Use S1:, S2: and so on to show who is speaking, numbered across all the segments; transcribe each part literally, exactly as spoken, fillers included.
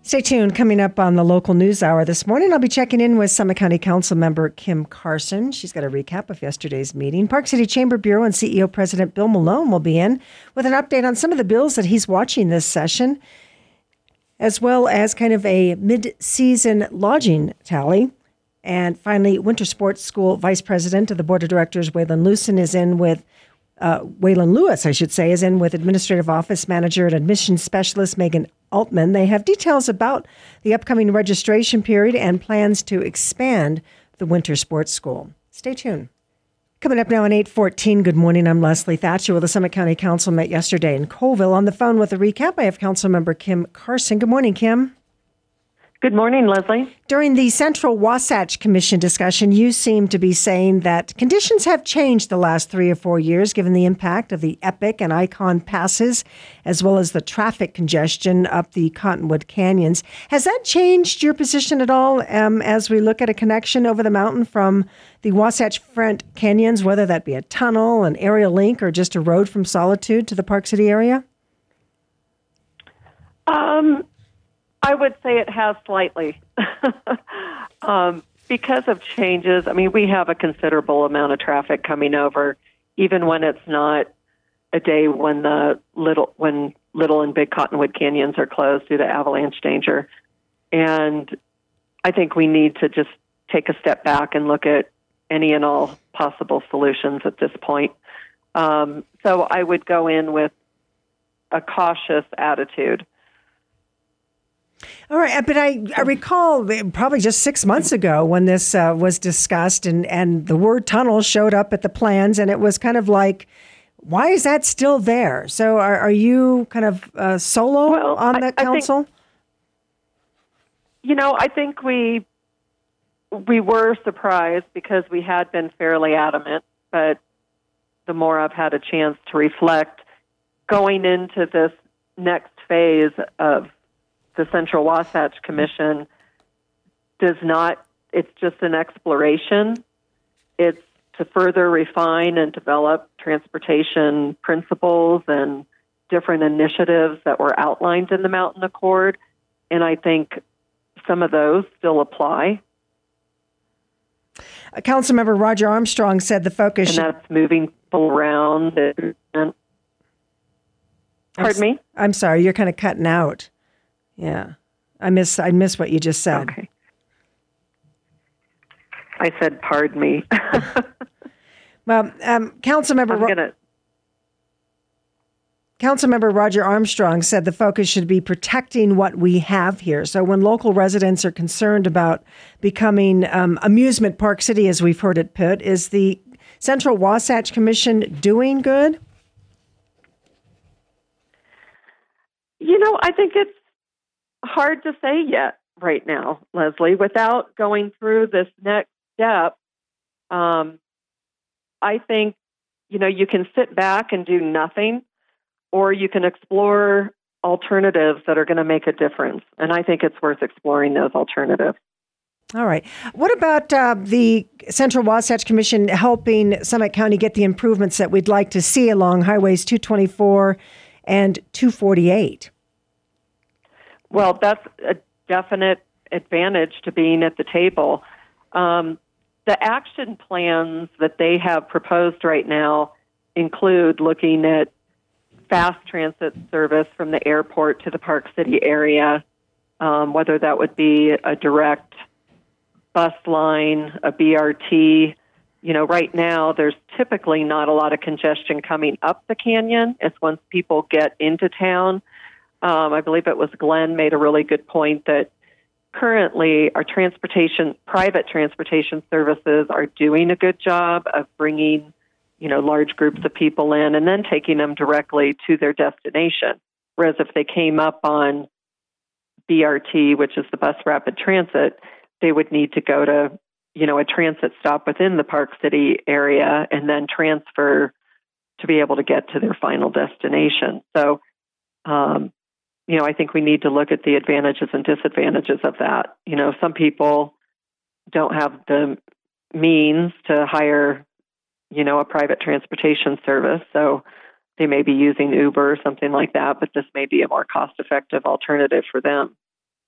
S1: Stay tuned. Coming up on the local news hour this morning, I'll be checking in with Summit County Council member Kim Carson. She's got a recap of yesterday's meeting. Park City Chamber Bureau and C E O President Bill Malone will be in with an update on some of the bills that he's watching this session, as well as kind of a mid-season lodging tally. And finally, Winter Sports School Vice President of the Board of Directors, Waylon Lewison, is in with Uh, Waylon Lewis, I should say, is in with Administrative Office Manager and Admissions Specialist Megan Altman. They have details about the upcoming registration period and plans to expand the Winter Sports School. Stay tuned. Coming up now at eight fourteen, good morning. I'm Leslie Thatcher. Well, the Summit County Council met yesterday in Colville. On the phone with a recap, I have Councilmember Kim Carson. Good morning, Kim.
S2: Good morning, Leslie.
S1: During the Central Wasatch Commission discussion, you seem to be saying that conditions have changed the last three or four years, given the impact of the Epic and Icon passes, as well as the traffic congestion up the Cottonwood Canyons. Has that changed your position at all um, as we look at a connection over the mountain from the Wasatch Front Canyons, whether that be a tunnel, an aerial link, or just a road from Solitude to the Park City area?
S2: Um. I would say it has slightly um, because of changes. I mean, we have a considerable amount of traffic coming over, even when it's not a day when the little when Little and Big Cottonwood Canyons are closed due to avalanche danger. And I think we need to just take a step back and look at any and all possible solutions at this point. Um, so I would go in with a cautious attitude.
S1: All right, but I, I recall probably just six months ago when this uh, was discussed and, and the word tunnel showed up at the plans, and it was kind of like, why is that still there? So are, are you kind of uh, solo
S2: well,
S1: on the
S2: I,
S1: council?
S2: I think, you know, I think we we were surprised because we had been fairly adamant, but the more I've had a chance to reflect, going into this next phase of the Central Wasatch Commission does not, it's just an exploration. It's to further refine and develop transportation principles and different initiatives that were outlined in the Mountain Accord. And I think some of those still apply.
S1: Uh, Councilmember Roger Armstrong said the focus
S2: and
S1: should...
S2: that's moving people around. And, and, pardon
S1: I'm,
S2: me?
S1: I'm sorry, you're kind of cutting out. Yeah, I miss I miss what you just said.
S2: Okay. I said, pardon me.
S1: Well, um, Councilmember
S2: I'm
S1: Ro-
S2: gonna...
S1: Councilmember Roger Armstrong said the focus should be protecting what we have here. So when local residents are concerned about becoming um, amusement park city, as we've heard at Pitt, is the Central Wasatch Commission doing good?
S2: You know, I think it's hard to say yet right now, Leslie, without going through this next step. Um, I think, you know, you can sit back and do nothing, or you can explore alternatives that are going to make a difference. And I think it's worth exploring those alternatives.
S1: All right. What about uh, the Central Wasatch Commission helping Summit County get the improvements that we'd like to see along Highways two twenty-four and two forty-eight?
S2: Well, that's a definite advantage to being at the table. Um, the action plans that they have proposed right now include looking at fast transit service from the airport to the Park City area, um, whether that would be a direct bus line, a B R T. You know, right now there's typically not a lot of congestion coming up the canyon. It's once people get into town. Um, I believe it was Glenn made a really good point that currently our transportation, private transportation services are doing a good job of bringing, you know, large groups of people in and then taking them directly to their destination. Whereas if they came up on B R T, which is the bus rapid transit, they would need to go to, you know, a transit stop within the Park City area and then transfer to be able to get to their final destination. So, um, you know, I think we need to look at the advantages and disadvantages of that. You know, some people don't have the means to hire, you know, a private transportation service, so they may be using Uber or something like that, but this may be a more cost-effective alternative for them.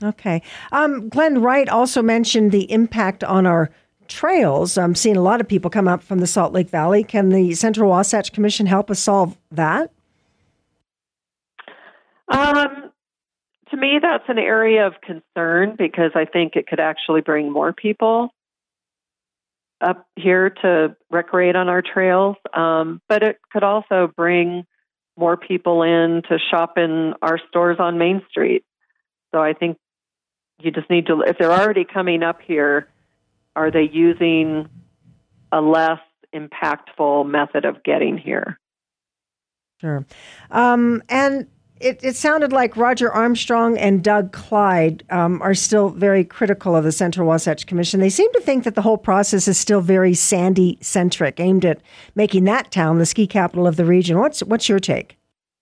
S1: Okay. Um, Glenn Wright also mentioned the impact on our trails. I'm seeing a lot of people come up from the Salt Lake Valley. Can the Central Wasatch Commission help us solve that?
S2: Um, to me, that's an area of concern because I think it could actually bring more people up here to recreate on our trails. Um, but it could also bring more people in to shop in our stores on Main Street. So I think you just need to, if they're already coming up here, are they using a less impactful method of getting here?
S1: Sure. Um, and it, it sounded like Roger Armstrong and Doug Clyde um, are still very critical of the Central Wasatch Commission. They seem to think that the whole process is still very Sandy-centric, aimed at making that town the ski capital of the region. What's what's your take?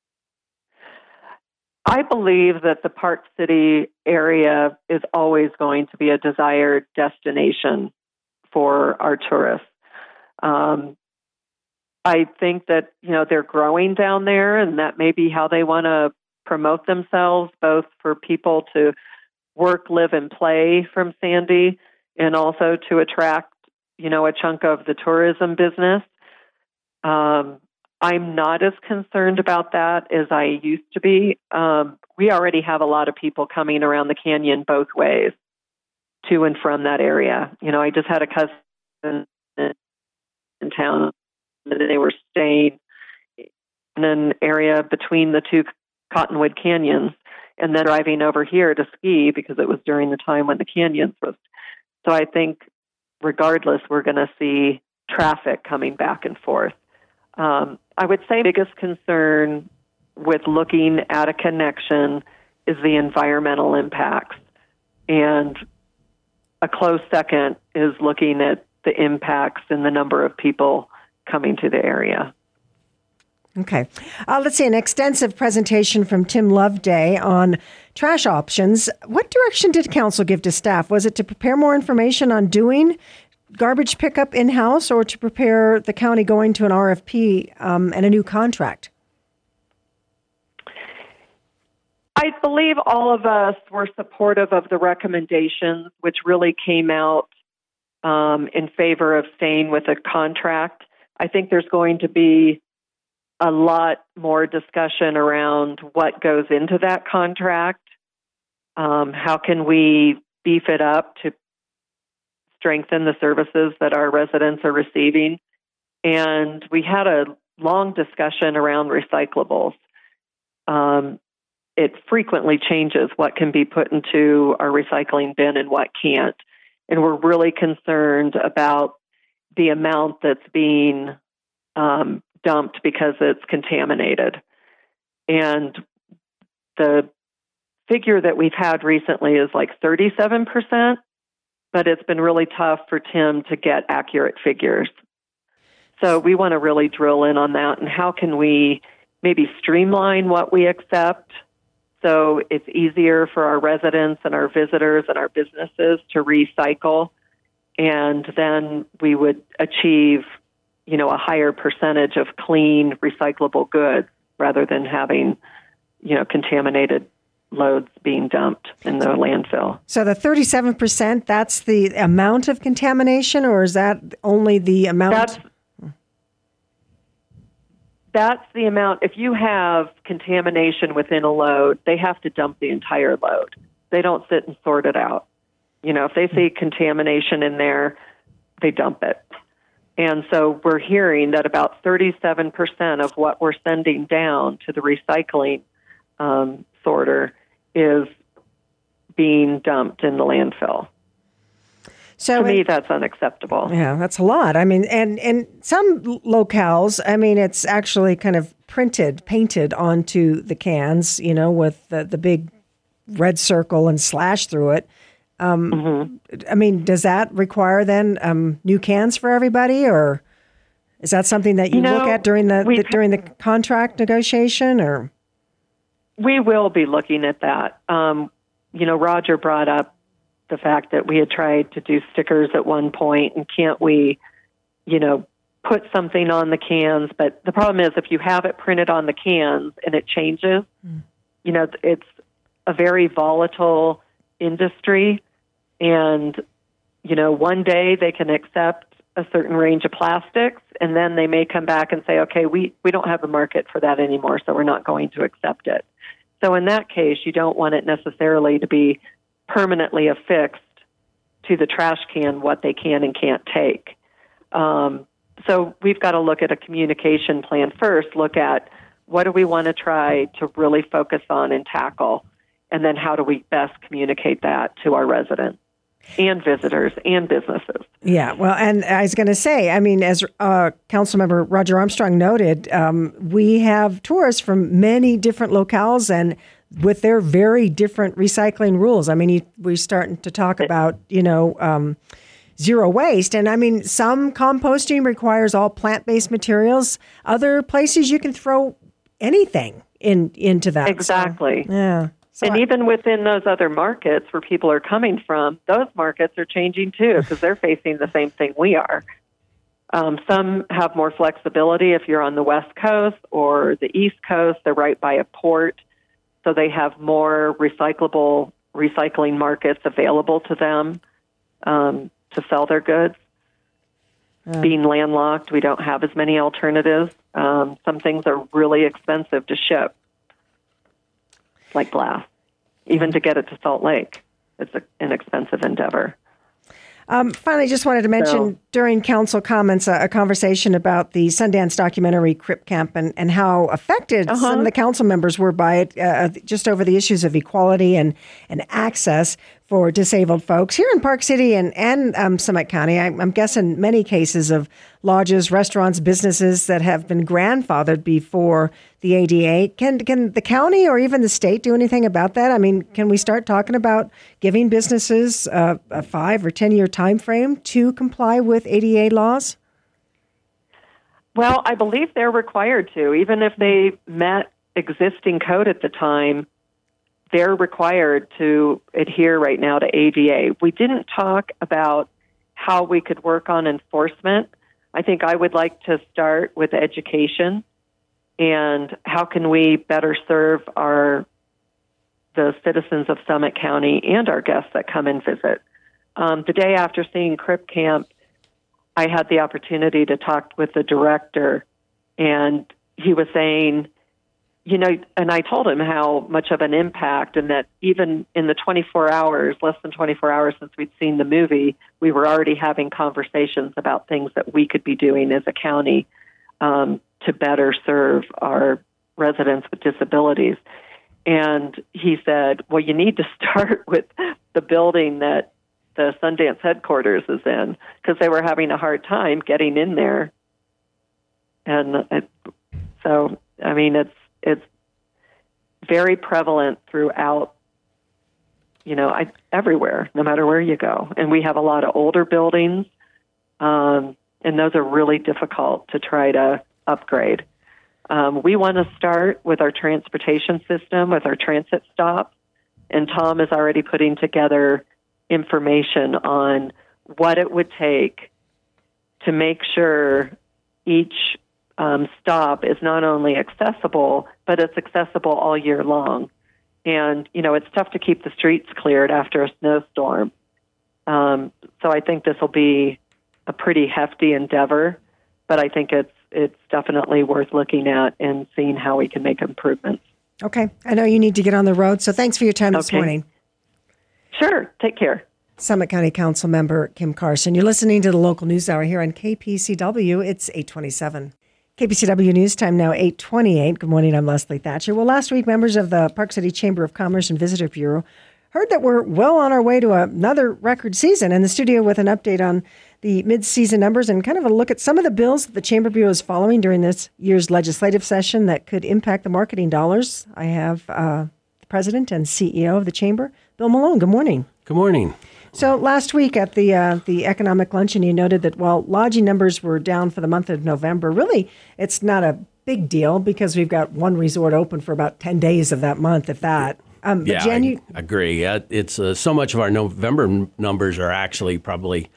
S2: I believe that the Park City area is always going to be a desired destination for our tourists. Um, I think that, you know, they're growing down there, and that may be how they want to promote themselves, both for people to work, live, and play from Sandy, and also to attract, you know, a chunk of the tourism business. Um, I'm not as concerned about that as I used to be. Um, we already have a lot of people coming around the canyon both ways, to and from that area. You know, I just had a cousin in town, and they were staying in an area between the two Cottonwood Canyons and then driving over here to ski because it was during the time when the canyons was. So I think regardless, we're going to see traffic coming back and forth. Um, I would say the biggest concern with looking at a connection is the environmental impacts. And a close second is looking at the impacts and the number of people coming to the area.
S1: Okay. Uh, let's see, an extensive presentation from Tim Loveday on trash options. What direction did council give to staff? Was it to prepare more information on doing garbage pickup in-house or to prepare the county going to an R F P um, and a new contract?
S2: I believe all of us were supportive of the recommendations, which really came out um, in favor of staying with a contract. I think there's going to be a lot more discussion around what goes into that contract. Um, how can we beef it up to strengthen the services that our residents are receiving? And we had a long discussion around recyclables. Um, it frequently changes what can be put into our recycling bin and what can't. And we're really concerned about the amount that's being um, dumped because it's contaminated. And the figure that we've had recently is like thirty-seven percent, but it's been really tough for Tim to get accurate figures. So we want to really drill in on that and how can we maybe streamline what we accept so it's easier for our residents and our visitors and our businesses to recycle, and then we would achieve, you know, a higher percentage of clean, recyclable goods rather than having, you know, contaminated loads being dumped in the landfill.
S1: So the thirty-seven percent, that's the amount of contamination, or is that only the amount?
S2: That's, that's the amount. If you have contamination within a load, they have to dump the entire load. They don't sit and sort it out. You know, if they see contamination in there, they dump it. And so we're hearing that about thirty-seven percent of what we're sending down to the recycling um, sorter is being dumped in the landfill.
S1: So
S2: to me,
S1: it,
S2: that's unacceptable.
S1: Yeah, that's a lot. I mean, and, and some locales, I mean, it's actually kind of printed, painted onto the cans, you know, with the, the big red circle and slash through it. Um, mm-hmm. I mean, does that require then um, new cans for everybody, or is that something that you, you know, look at during the, the during the contract negotiation? Or
S2: we will be looking at that. Um, you know, Roger brought up the fact that we had tried to do stickers at one point, and can't we, you know, put something on the cans? But the problem is, if you have it printed on the cans and it changes, mm. you know, it's a very volatile industry, and, you know, one day they can accept a certain range of plastics, and then they may come back and say, okay, we, we don't have a market for that anymore, so we're not going to accept it. So in that case, you don't want it necessarily to be permanently affixed to the trash can what they can and can't take. Um, so we've got to look at a communication plan first, look at what do we want to try to really focus on and tackle, and then how do we best communicate that to our residents and visitors and businesses.
S1: Yeah, well, and I was going to say, I mean, as uh, Councilmember Roger Armstrong noted, um, we have tourists from many different locales and with their very different recycling rules. I mean, you, we're starting to talk about, you know, um, zero waste. And I mean, some composting requires all plant-based materials. Other places you can throw anything in into that.
S2: Exactly.
S1: So, yeah. So
S2: and
S1: I,
S2: even within those other markets where people are coming from, those markets are changing too because they're facing the same thing we are. Um, some have more flexibility if you're on the West Coast or the East Coast. They're right by a port, so they have more recyclable recycling markets available to them um, to sell their goods. Uh, Being landlocked, we don't have as many alternatives. Um, some things are really expensive to ship, like glass. Even to get it to Salt Lake, it's a, an expensive endeavor.
S1: Um, finally, just wanted to mention
S2: So,
S1: during council comments a, a conversation about the Sundance documentary Crip Camp and, and how affected
S2: Uh-huh.
S1: some of the council members were by it, uh, just over the issues of equality and, and access for disabled folks. Here in Park City and, and um, Summit County, I, I'm guessing many cases of lodges, restaurants, businesses that have been grandfathered before the A D A. Can, can the county or even the state do anything about that? I mean, can we start talking about giving businesses uh, a five or ten year time frame to comply with A D A laws?
S2: well, I believe they're required to. Even if they met existing code at the time, they're required to adhere right now to A D A. We didn't talk about how we could work on enforcement. I think I would like to start with education and how can we better serve our the citizens of Summit County and our guests that come and visit. Um, the day after seeing Crip Camp, I had the opportunity to talk with the director, and he was saying, you know, and I told him how much of an impact, and that even in the twenty-four hours, less than twenty-four hours since we'd seen the movie, we were already having conversations about things that we could be doing as a county um, to better serve our residents with disabilities. And he said, well, you need to start with the building that the Sundance headquarters is in, because they were having a hard time getting in there. And it, so, I mean, it's it's very prevalent throughout, you know, I, everywhere, no matter where you go. And we have a lot of older buildings, um, and those are really difficult to try to upgrade. Um, we want to start with our transportation system, with our transit stops, and Tom is already putting together information on what it would take to make sure each um, stop is not only accessible, but it's accessible all year long. And, you know, it's tough to keep the streets cleared after a snowstorm. Um, so I think this will be a pretty hefty endeavor, but I think it's it's definitely worth looking at and seeing how we can make improvements.
S1: Okay. I know you need to get on the road, so thanks for your time this
S2: Okay.
S1: morning.
S2: Sure. Take care.
S1: Summit County Council Member Kim Carson. You're listening to the Local News Hour here on K P C W. It's eight twenty-seven. K P C W News Time now eight twenty-eight. Good morning. I'm Leslie Thatcher. Well, last week, members of the Park City Chamber of Commerce and Visitor Bureau heard that we're well on our way to another record season. In the studio with an update on the mid-season numbers and kind of a look at some of the bills that the Chamber Bureau is following during this year's legislative session that could impact the marketing dollars. I have uh, the president and C E O of the Chamber, Bill Malone. Good morning.
S3: Good morning.
S1: So last week at the uh, the economic luncheon, you noted that while lodging numbers were down for the month of November, really it's not a big deal because we've got one resort open for about ten days of that month, if that. Um, but
S3: Yeah,
S1: Jan,
S3: I
S1: you,
S3: agree. Uh, It's uh, so much of our November n- numbers are actually probably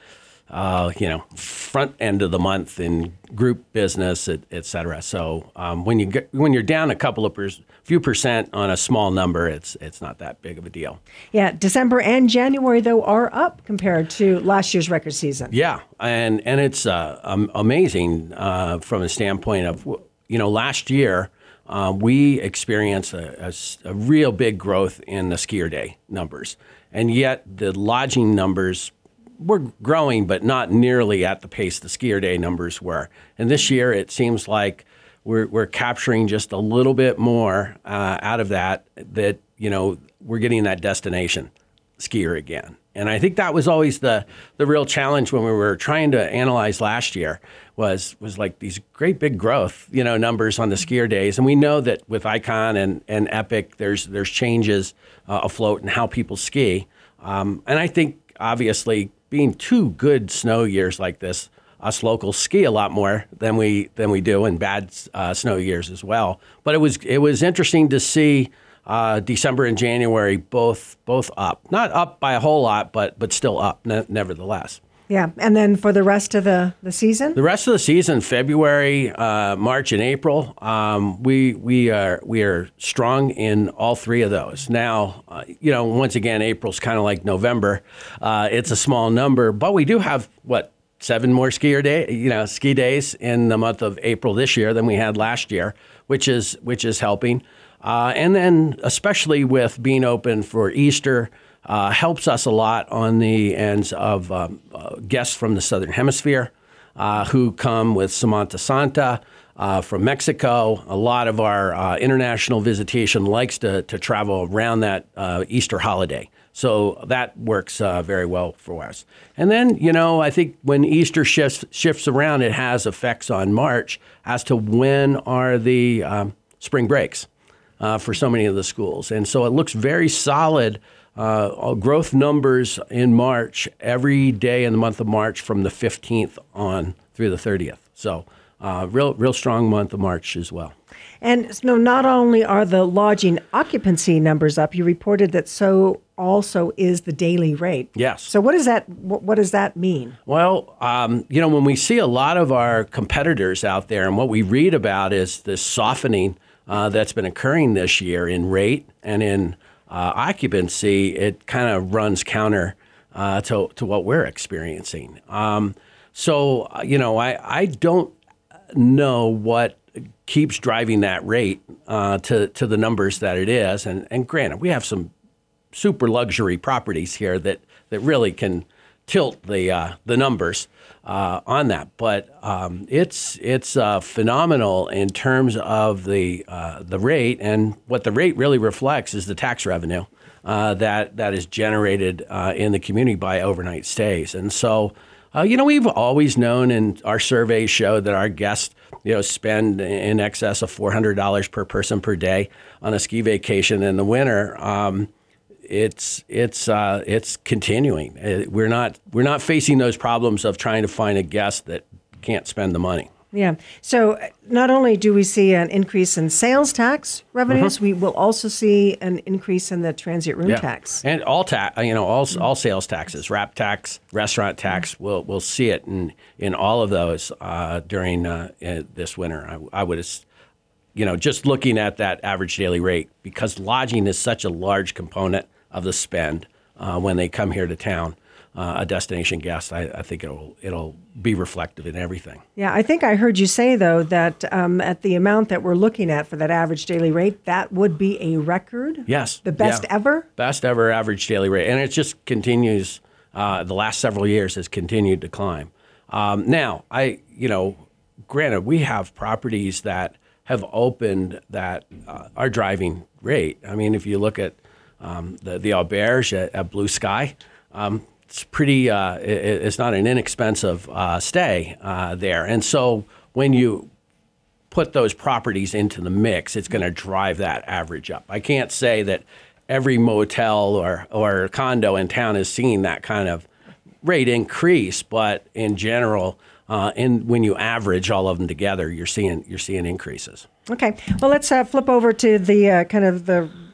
S3: uh, you know, front end of the month in group business, et, et cetera. So um, when you get, when you're down a couple of per, few percent on a small number, it's it's not that big of a deal.
S1: Yeah, December and January though are up compared to last year's record season.
S3: Yeah, and and it's uh, um, amazing uh, from a standpoint of, you know, last year uh, we experienced a, a, a real big growth in the skier day numbers, and yet the lodging numbers were growing, but not nearly at the pace the skier day numbers were. And this year, it seems like we're we're capturing just a little bit more uh, out of that. That you know we're getting that destination skier again. And I think that was always the the real challenge when we were trying to analyze last year was was like these great big growth, you know, numbers on the skier days. And we know that with Icon and, and Epic, there's there's changes uh, afloat in how people ski. Um, and I think obviously being two good snow years like this, us locals ski a lot more than we than we do in bad uh, snow years as well. But it was it was interesting to see uh, December and January both both up, not up by a whole lot, but but still up ne- nevertheless.
S1: Yeah, and then for the rest of the, the season?
S3: The rest of the season, February, uh, March, and April, um, we we are we are strong in all three of those. Now, uh, you know, once again, April's kind of like November. Uh, it's a small number, but we do have what seven more skier day, you know, ski days in the month of April this year than we had last year, which is which is helping. Uh, and then, especially with being open for Easter. Uh, helps us a lot on the ends of um, uh, guests from the Southern Hemisphere uh, who come with Semana Santa uh, from Mexico. A lot of our uh, international visitation likes to, to travel around that uh, Easter holiday. So that works uh, very well for us. And then, you know, I think when Easter shifts, shifts around, it has effects on March as to when are the um, spring breaks uh, for so many of the schools. And so it looks very solid. Uh, growth numbers in March, every day in the month of March from the fifteenth on through the thirtieth. So uh, real real strong month of March as well.
S1: And so not only are the lodging occupancy numbers up, you reported that so also is the daily rate.
S3: Yes.
S1: So what does that what, what does that mean?
S3: Well, um, you know, when we see a lot of our competitors out there and what we read about is this softening uh, that's been occurring this year in rate and in Uh, occupancy, it kind of runs counter uh, to to what we're experiencing. Um, so, you know, I, I don't know what keeps driving that rate uh, to to the numbers that it is. And, and granted, we have some super luxury properties here that, that really can tilt the uh, the numbers uh, on that. But um, it's it's uh, phenomenal in terms of the uh, the rate, and what the rate really reflects is the tax revenue uh, that that is generated uh, in the community by overnight stays. And so, uh, you know, we've always known, and our surveys show that our guests, you know, spend in excess of four hundred dollars per person per day on a ski vacation in the winter. Um, It's it's uh, it's continuing. We're not we're not facing those problems of trying to find a guest that can't spend the money.
S1: Yeah. So not only do we see an increase in sales tax revenues, mm-hmm. we will also see an increase in the transit room
S3: yeah.
S1: tax
S3: and all tax. You know, all all sales taxes, wrap tax, restaurant tax. Mm-hmm. We'll we'll see it in in all of those uh, during uh, this winter. I, I would. You know, just looking at that average daily rate, because lodging is such a large component of the spend uh, when they come here to town, uh, a destination guest, I, I think it'll it'll be reflective in everything.
S1: Yeah, I think I heard you say, though, that um, at the amount that we're looking at for that average daily rate, that would be a record?
S3: Yes.
S1: The best
S3: yeah.
S1: ever?
S3: Best ever average daily rate. And it just continues, uh, the last several years has continued to climb. Um, now, I, you know, granted, we have properties that have opened that uh, are driving rate. I mean, if you look at um, the the Auberge at, at Blue Sky, um, it's pretty. Uh, it, it's not an inexpensive uh, stay uh, there, and so when you put those properties into the mix, it's going to drive that average up. I can't say that every motel or or condo in town is seeing that kind of rate increase, but in general. Uh, and when you average all of them together, you're seeing you're seeing increases.
S1: Okay, well, let's uh, flip over to the uh, kind of the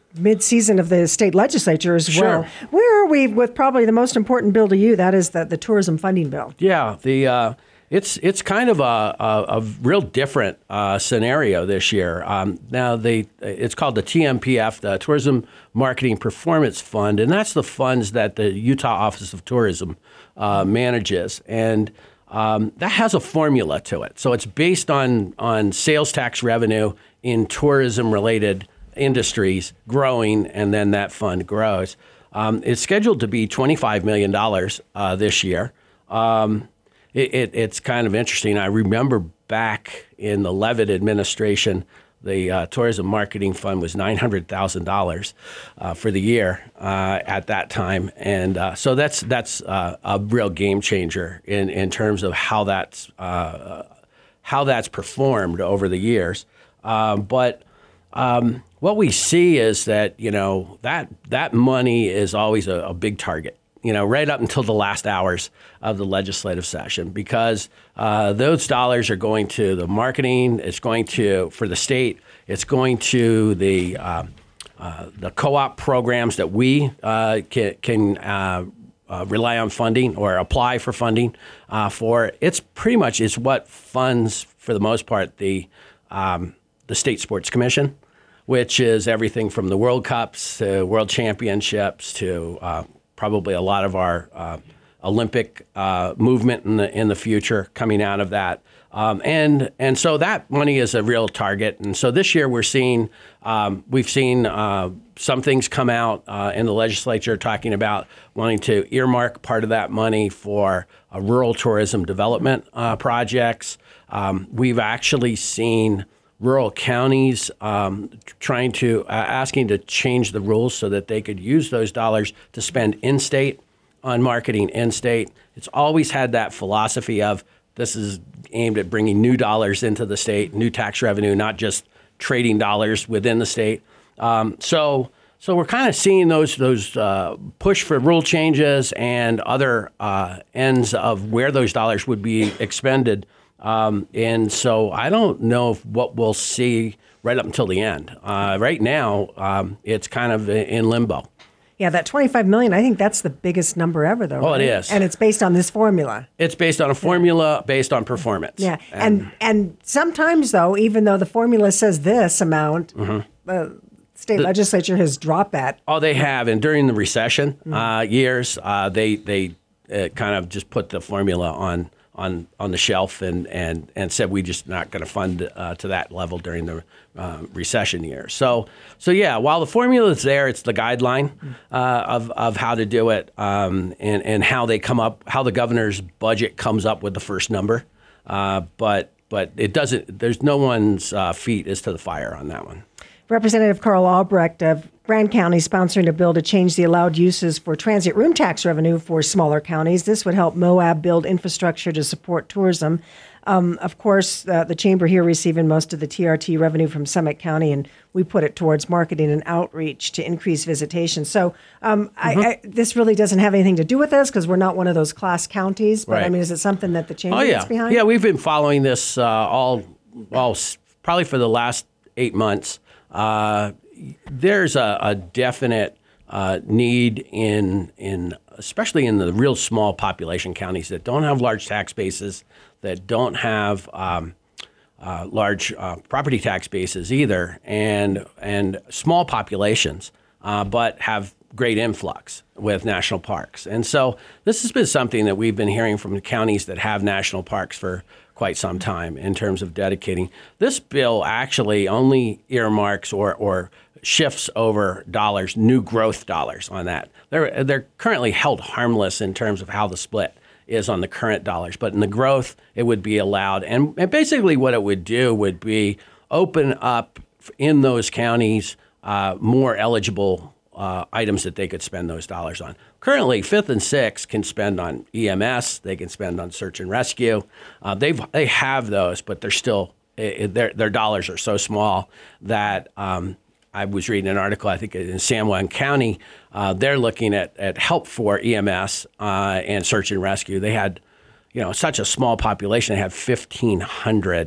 S1: mid-season of the state legislature as
S3: Sure.
S1: well. Where are we with probably the most important bill to you? That is the, the tourism funding bill.
S3: Yeah, the uh, it's it's kind of a, a, a real different uh, scenario this year. Um, now, they it's called the T M P F, the Tourism Marketing Performance Fund, and that's the funds that the Utah Office of Tourism uh, manages. And um, that has a formula to it. So it's based on, on sales tax revenue in tourism-related industries growing, and then that fund grows. Um, it's scheduled to be twenty-five million dollars uh, this year. Um, it, it, it's kind of interesting. I remember back in the Levitt administration, the uh, Tourism Marketing Fund was nine hundred thousand dollars uh, for the year uh, at that time. And uh, so that's that's uh, a real game changer in, in terms of how that's, uh, how that's performed over the years. Um, but um, what we see is that, you know, that that money is always a, a big target, you know, right up until the last hours of the legislative session, because uh, those dollars are going to the marketing, it's going to, for the state, it's going to the uh, uh, the co-op programs that we uh, can, can uh, uh, rely on funding or apply for funding uh, for. It's pretty much is what funds, for the most part, the um, the State Sports Commission, which is everything from the World Cups to World Championships to uh, probably a lot of our uh, Olympic uh, movement in the in the future coming out of that. Um, and and so that money is a real target. And so this year we're seeing, um, we've seen uh, some things come out uh, in the legislature talking about wanting to earmark part of that money for uh, rural tourism development uh, projects. Um, we've actually seen rural counties um, trying to, uh, asking to change the rules so that they could use those dollars to spend in-state on marketing in-state. It's always had that philosophy of this is aimed at bringing new dollars into the state, new tax revenue, not just trading dollars within the state. Um, so so we're kind of seeing those those uh, push for rule changes and other uh, ends of where those dollars would be expended. Um, and so I don't know if what we'll see right up until the end. Uh, right now, um, it's kind of in limbo.
S1: Yeah, that twenty-five million dollars, I think that's the biggest number ever, though.
S3: Oh,
S1: right?
S3: it is.
S1: And it's based on this formula.
S3: It's based on a formula yeah. based on performance.
S1: Yeah, and, and and sometimes, though, even though the formula says this amount, mm-hmm. the state the, legislature has dropped that.
S3: Oh, they have. And during the recession mm-hmm. uh, years, uh, they, they uh, kind of just put the formula on on on the shelf and and and said we just not going to fund uh, to that level during the uh, recession years. So so yeah, while the formula is there, it's the guideline uh, of of how to do it um, and and how they come up, how the governor's budget comes up with the first number. Uh, but but it doesn't. There's no one's uh, feet is to the fire on that one.
S1: Representative Carl Albrecht of Grand County sponsoring a bill to change the allowed uses for transit room tax revenue for smaller counties. This would help Moab build infrastructure to support tourism. Um, of course, uh, the chamber here receiving most of the T R T revenue from Summit County, and we put it towards marketing and outreach to increase visitation. So um, mm-hmm. I, I, this really doesn't have anything to do with us because we're not one of those class counties. But
S3: right.
S1: I mean, is it something that the chamber
S3: oh, yeah.
S1: is behind?
S3: Yeah, we've been following this uh, all, all probably for the last eight months. Uh, there's a, a definite uh, need in in especially in the real small population counties that don't have large tax bases, that don't have um, uh, large uh, property tax bases either, and and small populations, uh, but have great influx with national parks. And so this has been something that we've been hearing from the counties that have national parks for quite some time in terms of dedicating. This bill actually only earmarks or, or shifts over dollars, new growth dollars on that. They're, they're currently held harmless in terms of how the split is on the current dollars, but in the growth, it would be allowed. And, and basically what it would do would be open up in those counties uh, more eligible Uh, items that they could spend those dollars on. Currently, fifth and sixth can spend on E M S. They can spend on search and rescue. Uh, they've they have those, but they're still it, their their dollars are so small that um, I was reading an article. I think in San Juan County, uh, they're looking at at help for E M S uh, and search and rescue. They had, you know, such a small population. They had fifteen hundred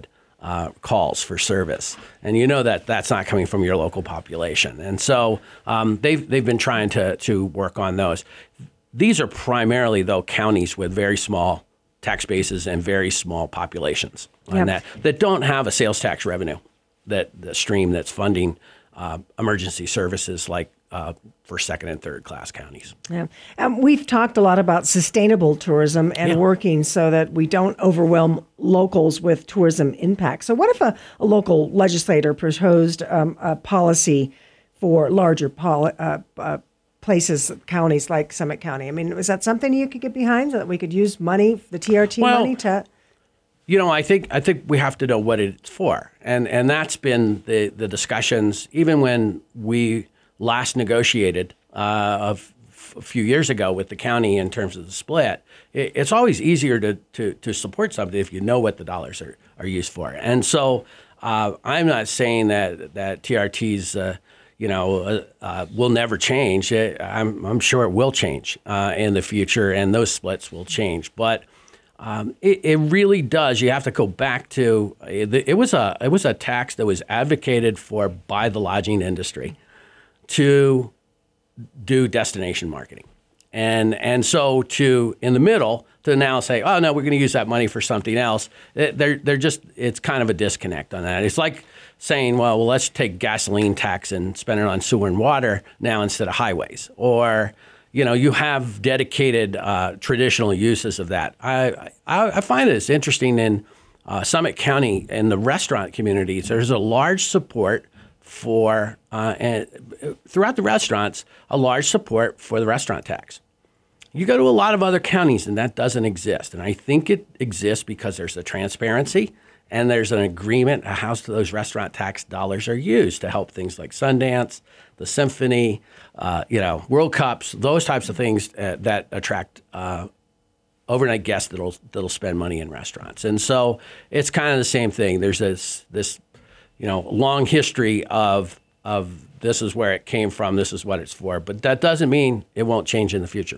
S3: uh, calls for service, and you know that that's not coming from your local population. And so um, they've they've been trying to to work on those. These are primarily, though, counties with very small tax bases and very small populations,
S1: Yep.
S3: and that that don't have a sales tax revenue, that the stream that's funding uh, emergency services like uh, for second and third class counties.
S1: Yeah. Um, we've talked a lot about sustainable tourism and
S3: Yeah.
S1: working so that we don't overwhelm locals with tourism impact. So what if a, a local legislator proposed um, a policy for larger poli- uh, uh, places, counties like Summit County? I mean, is that something you could get behind so that we could use money, the T R T
S3: Well,
S1: money to...
S3: You know, I think I think we have to know what it's for, and and that's been the the discussions. Even when we last negotiated uh, of a few years ago with the county in terms of the split, it, it's always easier to, to to support something if you know what the dollars are, are used for. And so uh, I'm not saying that that T R Ts. Uh, you know, uh, uh, will never change. It, I'm I'm sure it will change uh, in the future, and those splits will change, but. Um, it, it really does. You have to go back to it, it was a it was a tax that was advocated for by the lodging industry to do destination marketing, and and so to in the middle to now say, oh no, we're going to use that money for something else. They're they're just it's kind of a disconnect on that. It's like saying, well, well let's take gasoline tax and spend it on sewer and water now instead of highways, or you know, you have dedicated uh, traditional uses of that. I, I, I find it's interesting in uh, Summit County in the restaurant communities. There's a large support for, uh, and throughout the restaurants, a large support for the restaurant tax. You go to a lot of other counties and that doesn't exist. And I think it exists because there's a transparency and there's an agreement on how those restaurant tax dollars are used to help things like Sundance, the Symphony, uh, you know, World Cups, those types of things uh, that attract uh, overnight guests that'll that'll spend money in restaurants. And so it's kind of the same thing. There's this this you know long history of of this is where it came from, this is what it's for, but that doesn't mean it won't change in the future.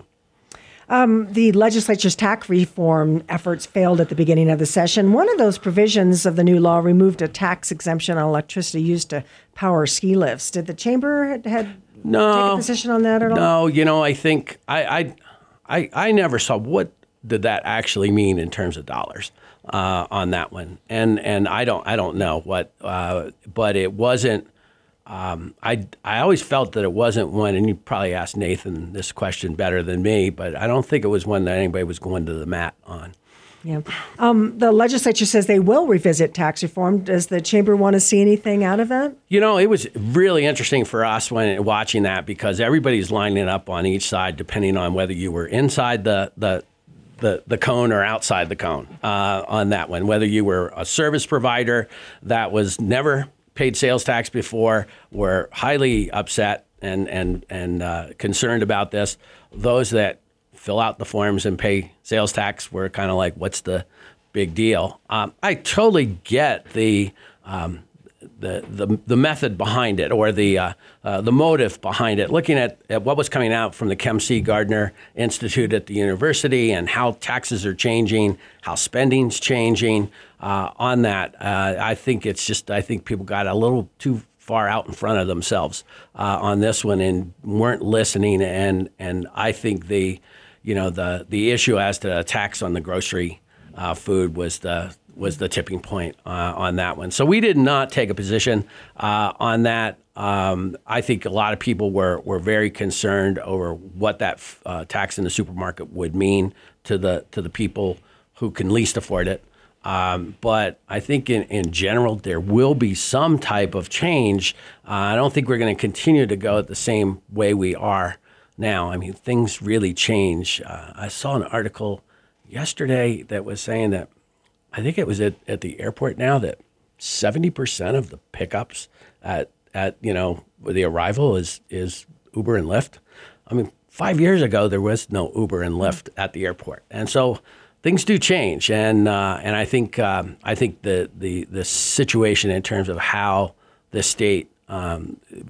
S1: Um, the legislature's tax reform efforts failed at the beginning of the session. One of those provisions of the new law removed a tax exemption on electricity used to power ski lifts. Did the chamber had, had
S3: no,
S1: take a position on that at all?
S3: No, you know, I think I, I, I, I never saw what did that actually mean in terms of dollars uh, on that one, and and I don't I don't know what, uh, but it wasn't. Um, I, I always felt that it wasn't one, and you probably asked Nathan this question better than me, but I don't think it was one that anybody was going to the mat on.
S1: Yeah. Um, the legislature says they will revisit tax reform. Does the chamber want to see anything out of that?
S3: You know, it was really interesting for us when watching that because everybody's lining up on each side depending on whether you were inside the the the, the cone or outside the cone uh, on that one, whether you were a service provider that was never paid sales tax before, were highly upset and and and uh, concerned about this. Those that fill out the forms and pay sales tax were kind of like, "What's the big deal?" Um, I totally get the um, the the the method behind it, or the uh, uh, the motive behind it. Looking at, at what was coming out from the Kem C. Gardner Institute at the university and how taxes are changing, how spending's changing. Uh, on that, uh, I think it's just I think people got a little too far out in front of themselves uh, on this one and weren't listening. And and I think the you know the the issue as to a tax on the grocery uh, food was the was the tipping point uh, on that one. So we did not take a position uh, on that. Um, I think a lot of people were were very concerned over what that uh, tax in the supermarket would mean to the to the people who can least afford it. Um, but I think in, in general, there will be some type of change. Uh, I don't think we're going to continue to go the same way we are now. I mean, things really change. Uh, I saw an article yesterday that was saying that, I think it was at, at the airport now, that seventy percent of the pickups at, at you know, the arrival is, is Uber and Lyft. I mean, five years ago, there was no Uber and Lyft at the airport. And so things do change, and uh, and I think um, I think the, the the situation in terms of how the state um,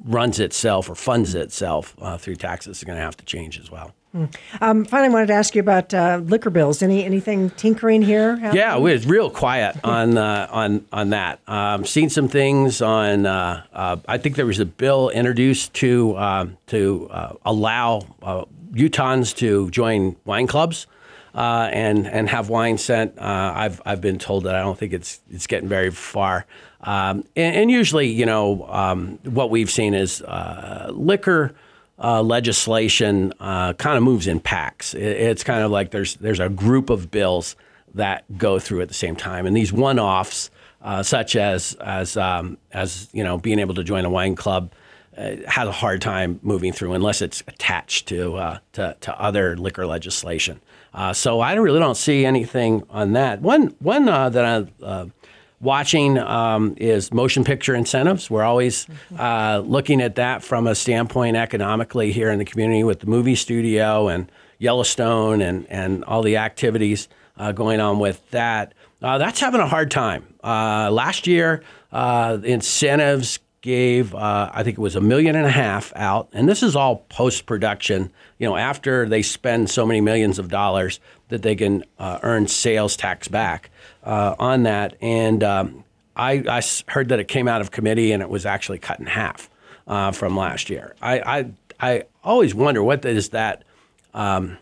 S3: runs itself or funds itself uh, through taxes is going to have to change as well.
S1: Um, finally, I wanted to ask you about uh, liquor bills. Any anything tinkering here? happening?
S3: Yeah, we was real quiet on uh, on on that. Um, seen some things on. Uh, uh, I think there was a bill introduced to um, to uh, allow uh, Utahns to join wine clubs uh, and and have wine sent. Uh, I've I've been told that I don't think it's it's getting very far. Um, and, and usually, you know, um, what we've seen is uh, liquor. Uh, legislation uh, kind of moves in packs. It, it's kind of like there's there's a group of bills that go through at the same time, and these one-offs, uh, such as as um, as you know, being able to join a wine club, uh, has a hard time moving through unless it's attached to uh, to, to other liquor legislation. Uh, so I really don't see anything on that. One one uh, that I. Uh, Watching um, is motion picture incentives. We're always uh, looking at that from a standpoint economically here in the community with the movie studio and Yellowstone and, and all the activities uh, going on with that. Uh, that's having a hard time. Uh, last year, uh, incentives gave, uh, I think it was a million and a half out. And this is all post-production, you know, after they spend so many millions of dollars that they can uh, earn sales tax back. Uh, on that, and um, I, I heard that it came out of committee and it was actually cut in half uh, from last year. I, I I always wonder what is that, um,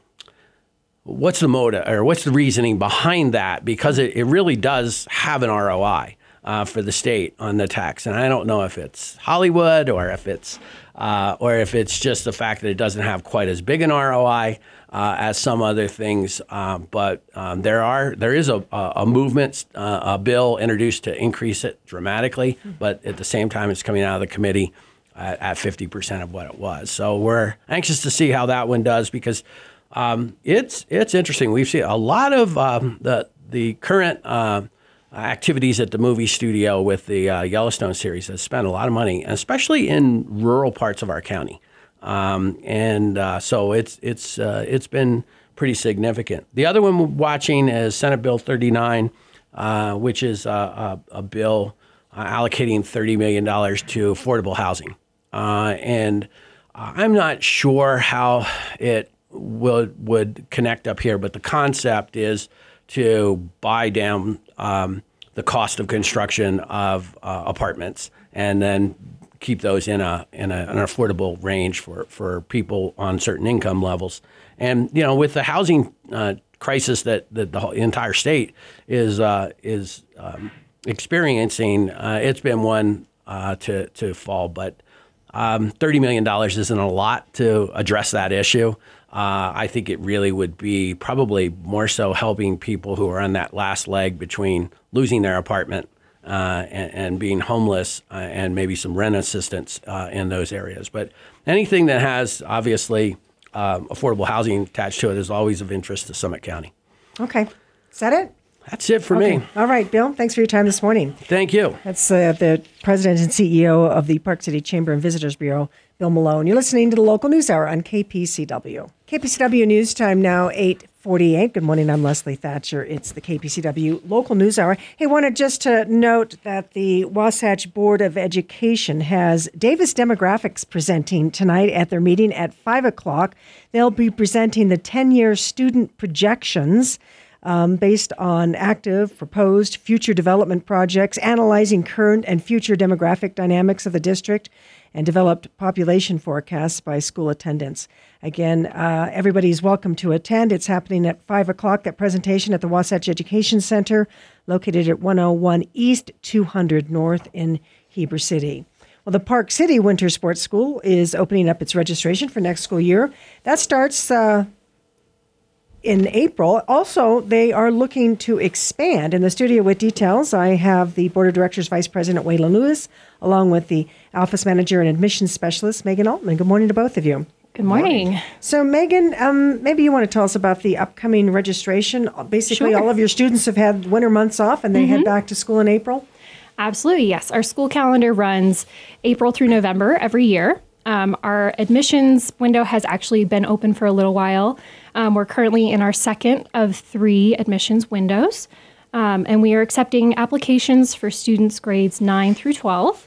S3: what's the motive or what's the reasoning behind that, because it, it really does have an R O I uh, for the state on the tax, and I don't know if it's Hollywood or if it's uh, or if it's just the fact that it doesn't have quite as big an R O I. Uh, as some other things, uh, but um, there are there is a, a movement, uh, a bill introduced to increase it dramatically, but at the same time, it's coming out of the committee at, at fifty percent of what it was. So we're anxious to see how that one does, because um, it's it's interesting. We've seen a lot of um, the the current uh, activities at the movie studio with the uh, Yellowstone series has spent a lot of money, especially in rural parts of our county. Um, and uh, so it's it's uh, it's been pretty significant. The other one we're watching is Senate Bill thirty-nine, uh, which is a, a, a bill uh, allocating thirty million dollars to affordable housing. Uh, and I'm not sure how it would would connect up here, but the concept is to buy down um, the cost of construction of uh, apartments and then keep those in a in a, an affordable range for, for people on certain income levels. And you know, with the housing uh, crisis that, that the whole, entire state is uh, is um, experiencing, uh, it's been one uh, to to fall. But um, thirty million dollars isn't a lot to address that issue. Uh, I think it really would be probably more so helping people who are on that last leg between losing their apartment Uh, and, and being homeless uh, and maybe some rent assistance uh, in those areas. But anything that has, obviously, uh, affordable housing attached to it is always of interest to Summit County.
S1: Okay. Is that it?
S3: That's it for
S1: okay.
S3: me.
S1: All right, Bill. Thanks for your time this morning.
S3: Thank you.
S1: That's uh, the president and C E O of the Park City Chamber and Visitors Bureau, Bill Malone. You're listening to the Local News Hour on K P C W. K P C W News Time now, eight forty-eight. Good morning. I'm Leslie Thatcher. It's the K P C W Local News Hour. Hey, wanted just to note that the Wasatch Board of Education has Davis Demographics presenting tonight at their meeting at five o'clock. They'll be presenting the ten-year student projections um, based on active, proposed, future development projects, analyzing current and future demographic dynamics of the district, and developed population forecasts by school attendance. Again, uh, everybody's welcome to attend. It's happening at five o'clock, that presentation at the Wasatch Education Center, located at one oh one East, two hundred North in Heber City. Well, the Park City Winter Sports School is opening up its registration for next school year. That starts uh, in April. Also, they are looking to expand. In the studio with details, I have the Board of Directors Vice President Waylon Lewis, along with the Office Manager and Admissions Specialist, Megan Altman. Good morning to both of you.
S4: Good morning. morning.
S1: So, Megan, um, maybe you want to tell us about the upcoming registration. Basically,
S4: Sure.
S1: all of your students have had winter months off, and they mm-hmm. head back to school in April?
S4: Absolutely, yes. Our school calendar runs April through November every year. Um, our admissions window has actually been open for a little while. Um, we're currently in our second of three admissions windows, um, and we are accepting applications for students grades nine through twelve.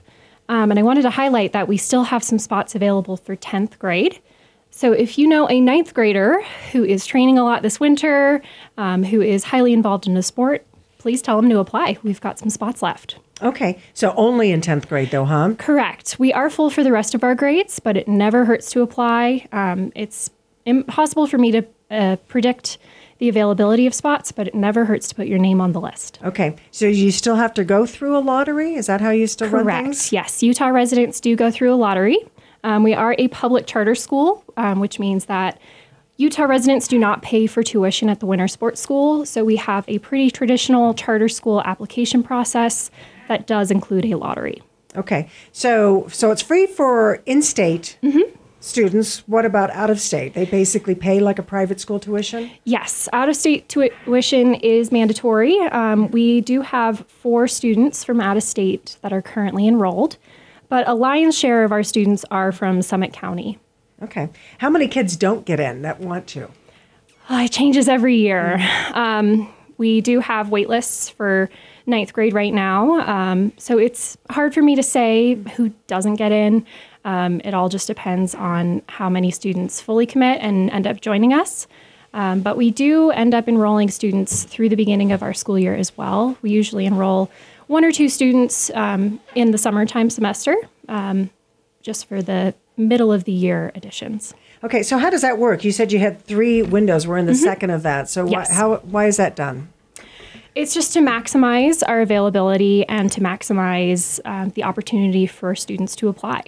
S4: Um, and I wanted to highlight that we still have some spots available for tenth grade. So if you know a ninth grader who is training a lot this winter, um, who is highly involved in a sport, please tell them to apply. We've got some spots left.
S1: Okay, so only in tenth grade though, huh?
S4: Correct. We are full for the rest of our grades, but it never hurts to apply. Um, it's impossible for me to uh, predict the availability of spots, but it never hurts to put your name on the list.
S1: Okay, so you still have to go through a lottery? Is that how you still
S4: Correct.
S1: run things?
S4: Yes, Utah residents do go through a lottery. Um, we are a public charter school, um, which means that Utah residents do not pay for tuition at the winter sports school. So we have a pretty traditional charter school application process that does include a lottery.
S1: Okay, so so it's free for in-state
S4: Mm-hmm.
S1: students. What about out-of-state? They basically pay like a private school tuition?
S4: Yes, out-of-state tuition is mandatory. Um, we do have four students from out-of-state that are currently enrolled, but a lion's share of our students are from Summit County.
S1: Okay. How many kids don't get in that want to?
S4: Oh, it changes every year. Um, we do have wait lists for ninth grade right now, um, so it's hard for me to say who doesn't get in. Um, it all just depends on how many students fully commit and end up joining us. Um, but we do end up enrolling students through the beginning of our school year as well. We usually enroll one or two students um, in the summertime semester, um, just for the middle of the year additions.
S1: Okay, so how does that work? You said you had three windows. We're in the
S4: Mm-hmm.
S1: second of that. So
S4: Yes.
S1: why, how, why is that done?
S4: It's just to maximize our availability and to maximize um, the opportunity for students to apply.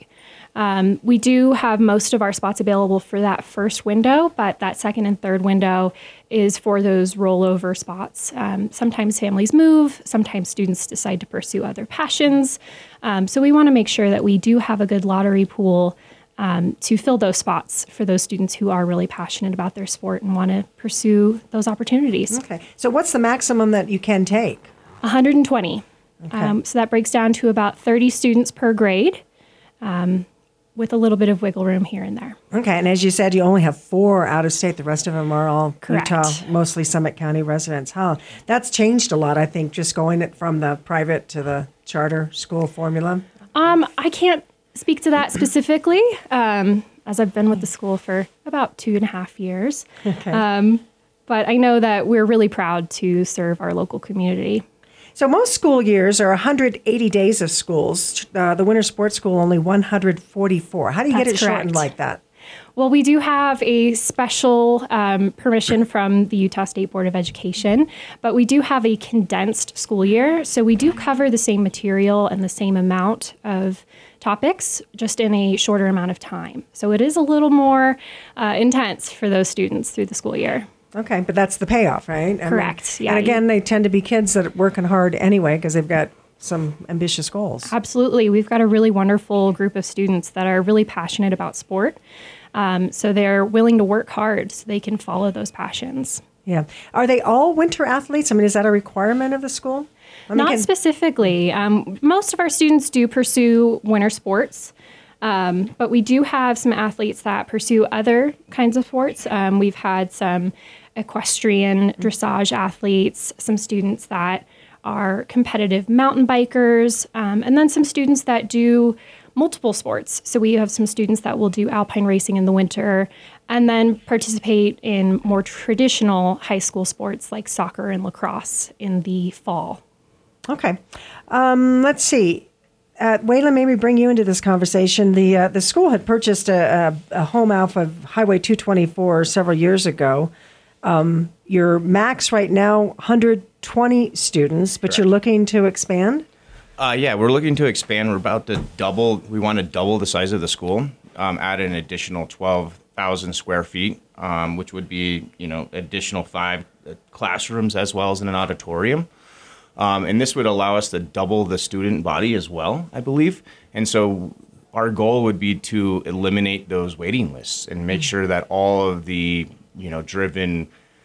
S4: Um, we do have most of our spots available for that first window, but that second and third window is for those rollover spots. Um, sometimes families move, sometimes students decide to pursue other passions. Um, so we want to make sure that we do have a good lottery pool um, to fill those spots for those students who are really passionate about their sport and want to pursue those opportunities.
S1: Okay, so what's the maximum that you can take?
S4: one hundred twenty. Um, so that breaks down to about thirty students per grade, um, with a little bit of wiggle room here and there.
S1: Okay, and as you said, you only have four out of state. The rest of them are all
S4: Correct.
S1: Utah, mostly Summit County residents. Huh? That's changed a lot, I think, just going it from the private to the charter school formula.
S4: Um, I can't speak to that specifically, um, as I've been with the school for about two and a half years.
S1: Okay.
S4: Um, but I know that we're really proud to serve our local community.
S1: So most school years are one hundred eighty days of schools. Uh, the winter sports school only one hundred forty-four. How do you get it
S4: That's
S1: shortened
S4: correct.
S1: like that?
S4: Well, we do have a special um, permission from the Utah State Board of Education, but we do have a condensed school year. So we do cover the same material and the same amount of topics, just in a shorter amount of time. So it is a little more uh, intense for those students through the school year.
S1: Okay, but that's the payoff, right? I mean,
S4: Correct, yeah,
S1: And again, they tend to be kids that are working hard anyway because they've got some ambitious goals.
S4: Absolutely. We've got a really wonderful group of students that are really passionate about sport. Um, so they're willing to work hard so they can follow those passions.
S1: Yeah. Are they all winter athletes? I mean, is that a requirement of the school? I mean,
S4: Not
S1: can-
S4: specifically. Um, most of our students do pursue winter sports, um, but we do have some athletes that pursue other kinds of sports. Um, we've had some equestrian dressage athletes, some students that are competitive mountain bikers, um, and then some students that do multiple sports. So we have some students that will do alpine racing in the winter and then participate in more traditional high school sports like soccer and lacrosse in the fall.
S1: Okay. Um, let's see. Uh, Waylon, maybe bring you into this conversation. The uh, the school had purchased a, a, a home off of Highway two twenty-four several years ago. Um, your max right now, one hundred twenty students, but
S5: Correct.
S1: you're looking to expand?
S5: Uh, yeah, we're looking to expand. We're about to double. We want to double the size of the school, um, add an additional twelve thousand square feet, um, which would be, you know, additional five classrooms as well as an auditorium. Um, and this would allow us to double the student body as well, I believe. And so our goal would be to eliminate those waiting lists and make sure that all of the, you know, driven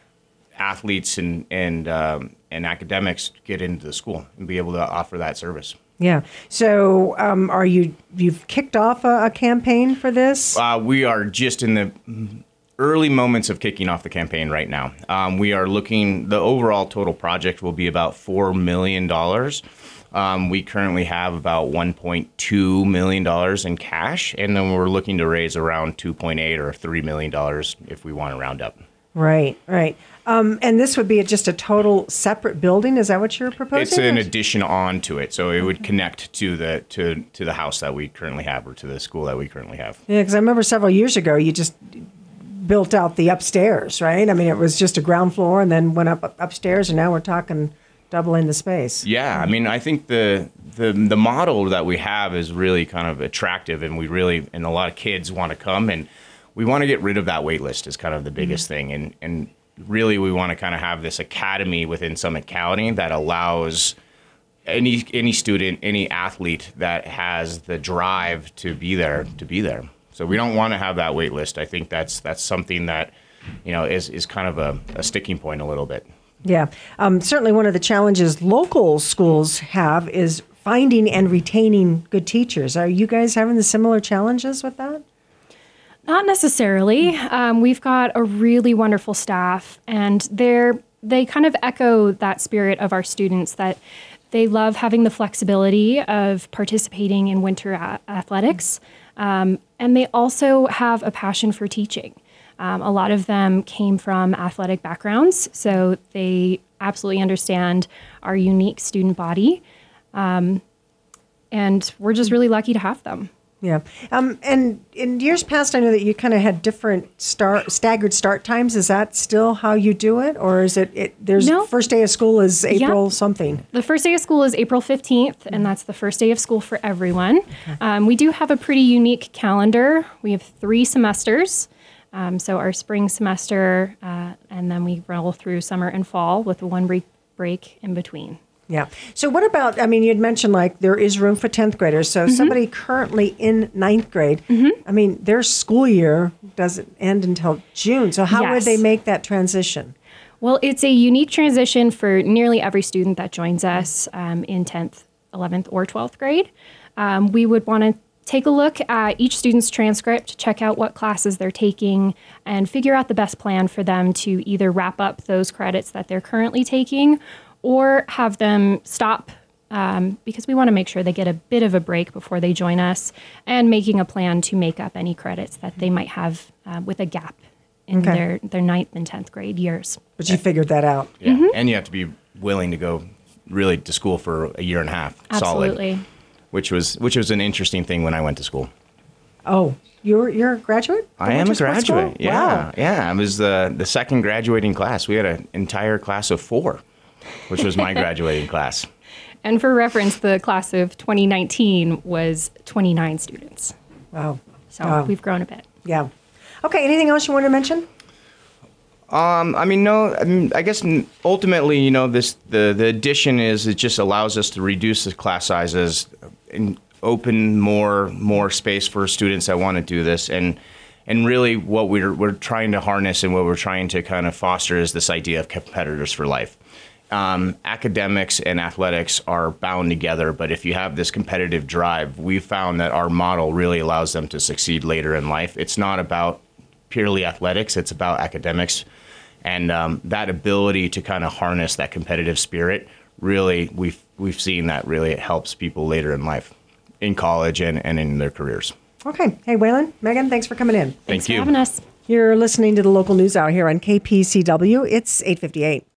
S5: athletes and and um, and academics get into the school and be able to offer that service.
S1: Yeah. So um, are you, you've kicked off a, a campaign for this?
S5: Uh, we are just in the early moments of kicking off the campaign right now. Um, we are looking, the overall total project will be about four million dollars. Um, we currently have about one point two million dollars in cash, and then we're looking to raise around two point eight or three million dollars if we want to round up.
S1: Right, right. Um, and this would be just a total separate building. Is that what you're proposing?
S5: It's an addition on to it, so it would connect to the to to the house that we currently have, or to the school that we currently have.
S1: Yeah, because I remember several years ago, you just built out the upstairs, right? I mean, it was just a ground floor and then went up upstairs, and now we're talking doubling the space.
S5: Yeah, I mean, I think the the the model that we have is really kind of attractive, and we really and a lot of kids want to come, and we want to get rid of that wait list is kind of the biggest mm-hmm. thing, and and really we want to kind of have this academy within Summit County that allows any any student, any athlete that has the drive to be there to be there. So we don't want to have that wait list. I think that's that's something that, you know, is is kind of a, a sticking point a little bit.
S1: Yeah, um, certainly one of the challenges local schools have is finding and retaining good teachers. Are you guys having the similar challenges with that?
S4: Not necessarily. Um, we've got a really wonderful staff, and they're they kind of echo that spirit of our students, that they love having the flexibility of participating in winter a- athletics, um, and they also have a passion for teaching. Um, a lot of them came from athletic backgrounds, so they absolutely understand our unique student body, um, and we're just really lucky to have them.
S1: Yeah. Um, and in years past, I know that you kind of had different start, staggered start times. Is that still how you do it? Or is it, it there's
S4: no.
S1: first day of school is April
S4: yep.
S1: something?
S4: The first day of school is April fifteenth, and that's the first day of school for everyone. Okay. Um, we do have a pretty unique calendar. We have three semesters. Um, so our spring semester, uh, and then we roll through summer and fall with a one week break in between.
S1: Yeah. So what about, I mean, you'd mentioned like there is room for tenth graders. So mm-hmm. somebody currently in ninth grade, mm-hmm. I mean, their school year doesn't end until June. So how
S4: yes.
S1: would they make that transition?
S4: Well, it's a unique transition for nearly every student that joins us um, in tenth, eleventh, or twelfth grade. Um, we would want to take a look at each student's transcript, check out what classes they're taking, and figure out the best plan for them to either wrap up those credits that they're currently taking or have them stop, um, because we want to make sure they get a bit of a break before they join us, and making a plan to make up any credits that they might have uh, with a gap in okay. their, their ninth and tenth grade years.
S1: But you figured that out.
S5: Yeah,
S4: mm-hmm.
S5: and you have to be willing to go really to school for a year and a half
S4: Absolutely.
S5: solid, which was which was an interesting thing when I went to school.
S1: Oh, you're you're a graduate?
S5: I am a graduate. Yeah,
S1: wow.
S5: yeah. I was the the second graduating class. We had an entire class of four, which was my graduating class.
S4: And for reference, the class of twenty nineteen was twenty-nine students.
S1: Wow.
S4: So
S1: wow.
S4: we've grown a bit.
S1: Yeah. Okay, anything else you want to mention?
S5: Um, I mean, no, I mean, I guess ultimately, you know, this, the, the addition is it just allows us to reduce the class sizes and open more, more space for students that want to do this. And, and really what we're, we're trying to harness and what we're trying to kind of foster is this idea of competitors for life. Um, academics and athletics are bound together, but if you have this competitive drive, we found that our model really allows them to succeed later in life. It's not about purely athletics, it's about academics. And um, that ability to kind of harness that competitive spirit, really, we've we've seen that really it helps people later in life, in college and, and in their careers.
S1: Okay. Hey, Waylon, Megan, thanks for coming in.
S4: Thanks
S5: Thank you.
S4: for having us.
S1: You're listening to the local news hour here on K P C W. It's eight fifty-eight.